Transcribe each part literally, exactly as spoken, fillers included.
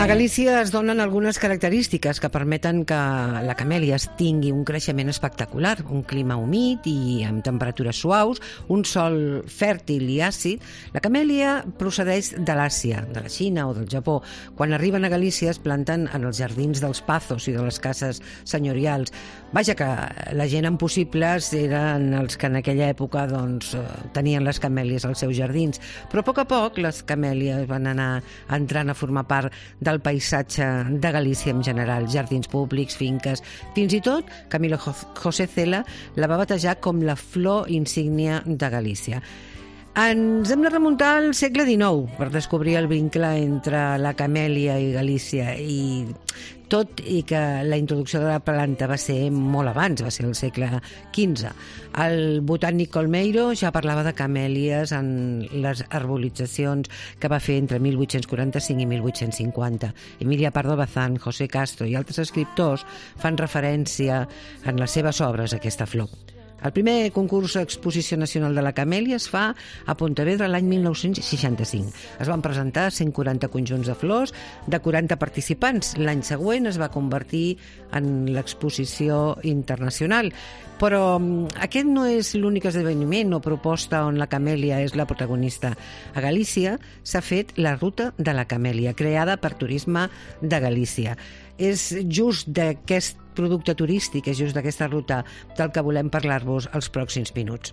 A Galícia es donen algunes característiques que permeten que la camèlia tingui un creixement espectacular, un clima humit i amb temperatures suaus, un sòl fèrtil i àcid. La camèlia procedeix de l'Àsia, de la Xina o del Japó. Quan arriben a Galícia es planten en els jardins dels pazos i de les cases senyorials. Vaja, que la gent amb possibles eren els que en aquella època doncs, tenien les camèlies als seus jardins, però a poc a poc les camèlies van anar entrant a formar part del paisatge de Galícia en general, jardins públics, finques, fins i tot Camilo José Cela la va batejar com la flor insígnia de Galícia. Ens hem de remuntar al segle dinou per descobrir el vincle entre la camèlia i Galícia, i tot i que la introducció de la planta va ser molt abans, va ser el segle quinze. El botànic Colmeiro ja parlava de camèlies en les arbolitzacions que va fer entre mil vuit-cents quaranta-cinc i mil vuit-cents cinquanta. Emilia Pardo Bazán, José Castro i altres escriptors fan referència en les seves obres a aquesta flor. El primer concurs Exposició Nacional de la Camèlia es fa a Pontevedra l'any mil nou-cents seixanta-cinc. Es van presentar cent quaranta conjunts de flors de quaranta participants. L'any següent es va convertir en l'exposició internacional. Però aquest no és l'únic esdeveniment o proposta on la camèlia és la protagonista. A Galícia s'ha fet la Ruta de la Camèlia, creada per Turisme de Galícia. És just d'aquest producte turístic, és just d'aquesta ruta del que volem parlar-vos els pròxims minuts.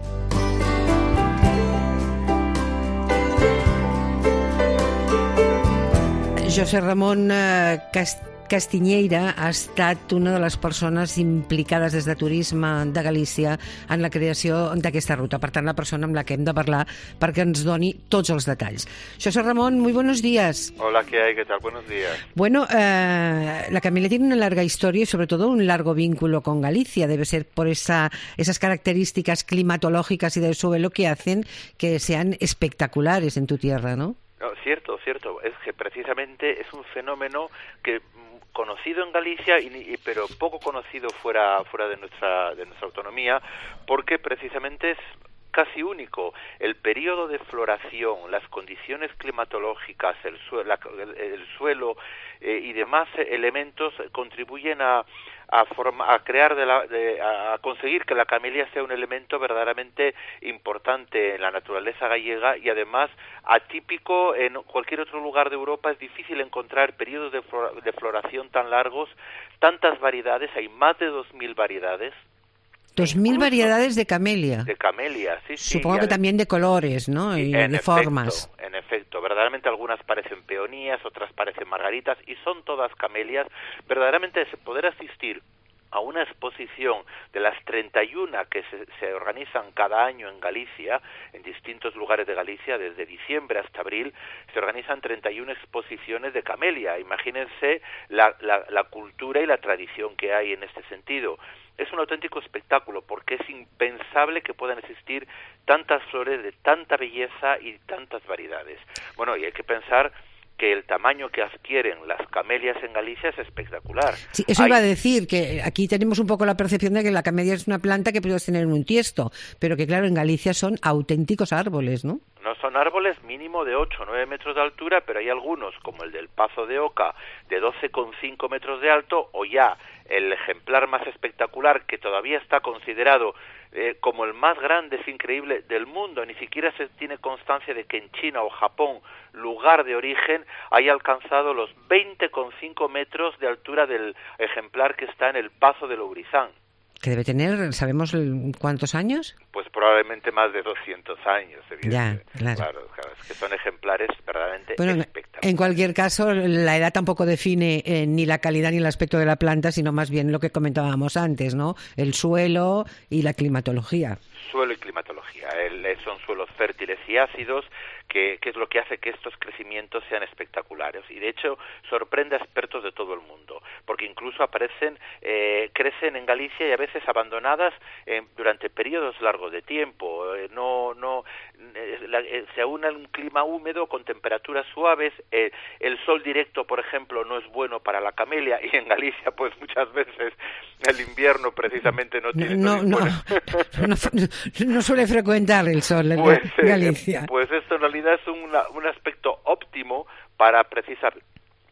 José Ramon Cast Castiñeira ha estat una de les persones implicades des de Turisme de Galícia en la creació d'aquesta ruta. Per tant, la persona amb la que hem de parlar perquè ens doni tots els detalls. José Ramón, muy buenos días. Hola, ¿qué hay? ¿Qué tal? Buenos días. Bueno, eh, la Camèlia tiene una larga historia y sobre todo un largo vínculo con Galicia. Debe ser por esa, esas características climatológicas y del suelo que hacen que sean espectaculares en tu tierra, ¿no? No, cierto, cierto. Es que precisamente es un fenómeno que conocido en Galicia, y, y, pero poco conocido fuera fuera de nuestra de nuestra autonomía, porque precisamente es casi único. El periodo de floración, las condiciones climatológicas, el suelo, la, el, el suelo eh, y demás elementos contribuyen a a, forma, a crear de la, de, a conseguir que la camelia sea un elemento verdaderamente importante en la naturaleza gallega y además atípico en cualquier otro lugar de Europa. Es difícil encontrar periodos de, flora, de floración tan largos, tantas variedades, hay más de dos mil variedades. Dos mil variedades de camelia. De camelia, sí, sí. Supongo que además, también de colores, ¿no? Y de efecto, formas. En efecto, verdaderamente algunas parecen peonías, otras parecen margaritas, y son todas camelias. Verdaderamente poder asistir a una exposición de las treinta y una que se, se organizan cada año en Galicia, en distintos lugares de Galicia, desde diciembre hasta abril, se organizan treinta y una exposiciones de camelia. Imagínense la, la, la cultura y la tradición que hay en este sentido. Es un auténtico espectáculo porque es impensable que puedan existir tantas flores de tanta belleza y tantas variedades. Bueno, y hay que pensar que el tamaño que adquieren las camelias en Galicia es espectacular. Sí, eso Hay... iba a decir, que aquí tenemos un poco la percepción de que la camelia es una planta que puedes tener en un tiesto, pero que claro, en Galicia son auténticos árboles, ¿no? No son árboles mínimo de ocho o nueve metros de altura, pero hay algunos, como el del Pazo de Oca, de doce coma cinco metros de alto, o ya el ejemplar más espectacular, que todavía está considerado eh, como el más grande, es increíble, del mundo. Ni siquiera se tiene constancia de que en China o Japón, lugar de origen, haya alcanzado los veinte coma cinco metros de altura del ejemplar que está en el Pazo de Lourizán. Que debe tener, ¿sabemos cuántos años? Pues probablemente más de doscientos años, evidentemente. Ya, claro. Claro, claro, es que son ejemplares verdaderamente bueno, espectaculares. En cualquier caso, la edad tampoco define eh, ni la calidad ni el aspecto de la planta, sino más bien lo que comentábamos antes, ¿no? El suelo y la climatología. Suelo y climatología. El, son suelos fértiles y ácidos, que, que es lo que hace que estos crecimientos sean espectaculares. Y de hecho sorprende a expertos de todo el mundo, porque incluso aparecen, eh, crecen en Galicia y a veces abandonadas eh, durante periodos largos de tiempo. Eh, no, no, eh, la, eh, se aúna un clima húmedo con temperaturas suaves. Eh, el sol directo, por ejemplo, no es bueno para la camelia, y en Galicia, pues muchas veces el invierno precisamente no tiene. No, no, no, no, no suele frecuentar el sol en pues, Galicia. Eh, pues esto en realidad es una, un aspecto óptimo para precisar,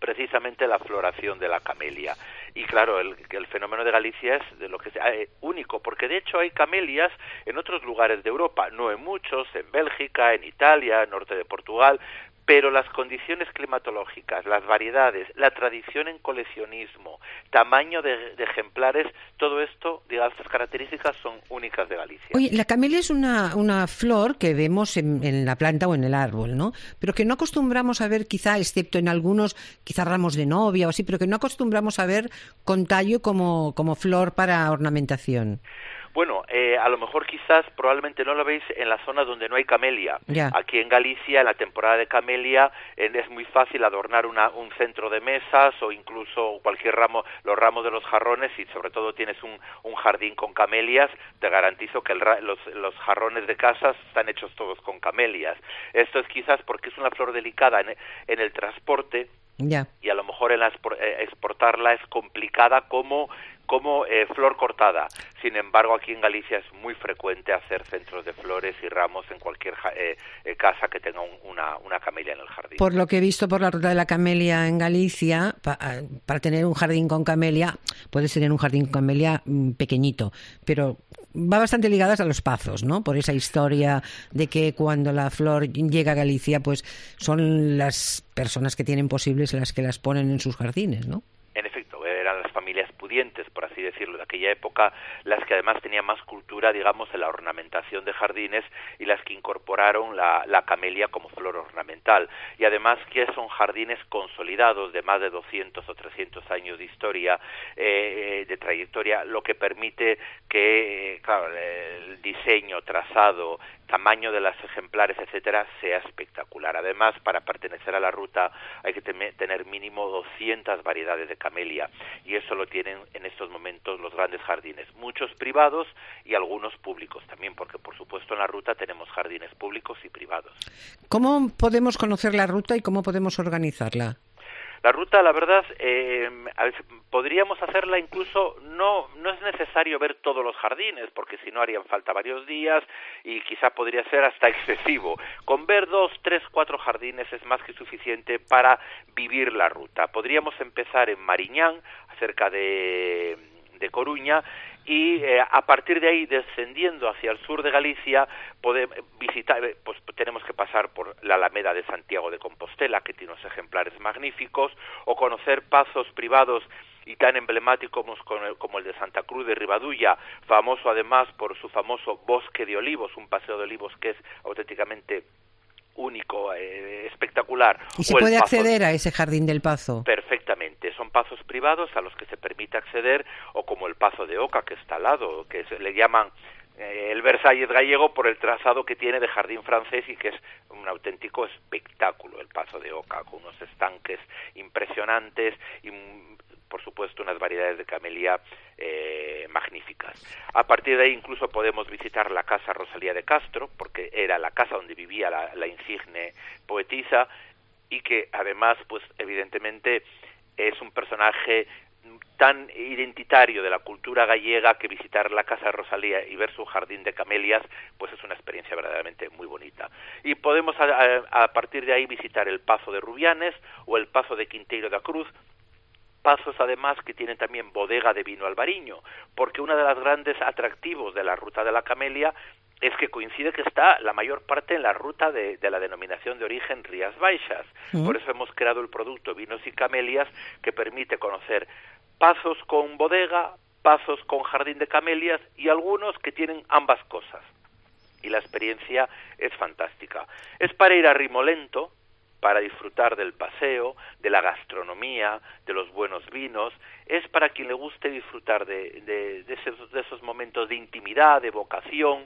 precisamente la floración de la camelia. Y claro, el, el fenómeno de Galicia es de lo que sea, eh, único, porque de hecho hay camelias en otros lugares de Europa, no en muchos, en Bélgica, en Italia, en norte de Portugal, pero las condiciones climatológicas, las variedades, la tradición en coleccionismo, tamaño de, de ejemplares, todo esto, digamos, estas características son únicas de Galicia. Oye, la camelia es una, una flor que vemos en, en la planta o en el árbol, ¿no? Pero que no acostumbramos a ver, quizá, excepto en algunos, quizá ramos de novia o así, pero que no acostumbramos a ver con tallo como, como flor para ornamentación. Bueno, eh, a lo mejor quizás probablemente no lo veis en la zona donde no hay camelia. Ya. Aquí en Galicia, en la temporada de camelia, eh, es muy fácil adornar una, un centro de mesas o incluso cualquier ramo, los ramos de los jarrones, y sobre todo tienes un, un jardín con camelias, te garantizo que el, los, los jarrones de casas están hechos todos con camelias. Esto es quizás porque es una flor delicada en, en el transporte. Ya. Y a lo mejor en la exportarla es complicada como como eh, flor cortada. Sin embargo, aquí en Galicia es muy frecuente hacer centros de flores y ramos en cualquier eh, eh, casa que tenga un, una, una camelia en el jardín. Por lo que he visto por la ruta de la camelia en Galicia, pa, para tener un jardín con camelia, puedes tener un jardín con camelia mmm, pequeñito, pero va bastante ligadas a los pazos, ¿no? Por esa historia de que cuando la flor llega a Galicia, pues son las personas que tienen posibles las que las ponen en sus jardines, ¿no? En efecto, eran las familias pudientes, por así decirlo, de aquella época, las que además tenían más cultura, digamos, en la ornamentación de jardines y las que incorporaron la, la camelia como flor ornamental. Y además que son jardines consolidados de más de doscientos o trescientos años de historia, eh, de trayectoria, lo que permite que, claro, el diseño, trazado, tamaño de los ejemplares, etcétera, sea espectacular. Además, para pertenecer a la ruta hay que tem- tener mínimo doscientas variedades de camelia, y eso lo tienen en estos momentos los grandes jardines, muchos privados y algunos públicos también, porque por supuesto en la ruta tenemos jardines públicos y privados. ¿Cómo podemos conocer la ruta y cómo podemos organizarla? La ruta, la verdad, eh, a veces podríamos hacerla incluso, no no es necesario ver todos los jardines, porque si no harían falta varios días y quizás podría ser hasta excesivo. Con ver dos, tres, cuatro jardines es más que suficiente para vivir la ruta. Podríamos empezar en Mariñán, cerca de, de Coruña, y eh, a partir de ahí, descendiendo hacia el sur de Galicia, podemos visitar, pues tenemos que pasar por la Alameda de Santiago de Compostela, que tiene unos ejemplares magníficos, o conocer pazos privados y tan emblemáticos como el, como el de Santa Cruz de Ribadulla, famoso además por su famoso bosque de olivos, un paseo de olivos que es auténticamente único, eh, espectacular. ¿Y se puede acceder a ese jardín del Pazo? Perfectamente, son pazos privados a los que se permite acceder, o como el Pazo de Oca, que está al lado, que se le llaman eh, el Versalles gallego por el trazado que tiene de jardín francés, y que es un auténtico espectáculo el Pazo de Oca, con unos estanques impresionantes y por supuesto unas variedades de camelia eh, magníficas. A partir de ahí incluso podemos visitar la casa Rosalía de Castro, porque era la casa donde vivía la, la insigne poetisa, y que además, pues evidentemente es un personaje tan identitario de la cultura gallega que visitar la casa de Rosalía y ver su jardín de camelias, pues es una experiencia verdaderamente muy bonita. Y podemos a, a, a partir de ahí visitar el Pazo de Rubianes o el Pazo de Quinteiro da Cruz, pazos además que tienen también bodega de vino albariño, porque uno de los grandes atractivos de la ruta de la camelia es que coincide que está la mayor parte en la ruta de, de la denominación de origen Rías Baixas. Mm. Por eso hemos creado el producto Vinos y Camelias, que permite conocer pazos con bodega, pazos con jardín de camelias y algunos que tienen ambas cosas. Y la experiencia es fantástica. Es para ir a ritmo lento, para disfrutar del paseo, de la gastronomía, de los buenos vinos. Es para quien le guste disfrutar de, de, de, esos, de esos momentos de intimidad, de vocación,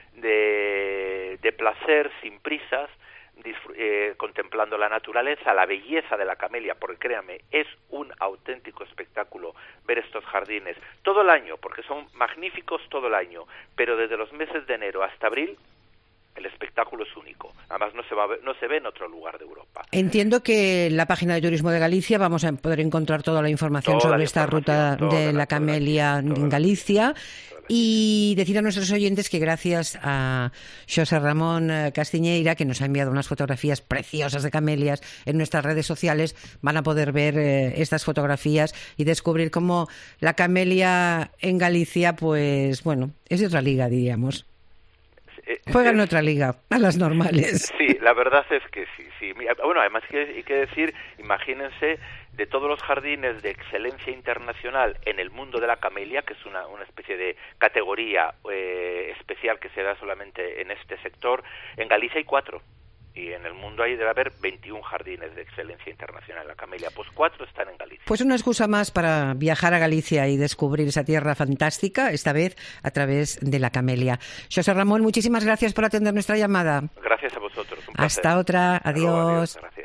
de, de placer sin prisas, eh, contemplando la naturaleza, la belleza de la camelia, porque créame, es un auténtico espectáculo ver estos jardines todo el año, porque son magníficos todo el año, pero desde los meses de enero hasta abril el espectáculo es único. Además no se va a ver, no se ve en otro lugar de Europa. Entiendo que en la página de Turismo de Galicia vamos a poder encontrar toda la información toda sobre la esta información, ruta de la, la camelia toda en Galicia. Y decir a nuestros oyentes que gracias a Xosé Ramón Castiñeira, que nos ha enviado unas fotografías preciosas de camelias en nuestras redes sociales, van a poder ver eh, estas fotografías y descubrir cómo la camelia en Galicia, pues bueno, es de otra liga, diríamos. Juegan en otra liga, a las normales. Sí, la verdad es que sí, sí. Bueno, además hay que decir, imagínense, de todos los jardines de excelencia internacional en el mundo de la camelia, que es una, una especie de categoría eh, especial que se da solamente en este sector, en Galicia hay cuatro. Y en el mundo ahí debe haber veintiún jardines de excelencia internacional en la camelia. Pues cuatro están en Galicia. Pues una excusa más para viajar a Galicia y descubrir esa tierra fantástica, esta vez a través de la camelia. Xosé Ramón, muchísimas gracias por atender nuestra llamada. Gracias a vosotros. Un placer. Hasta otra. Adiós. Luego, adiós. Gracias.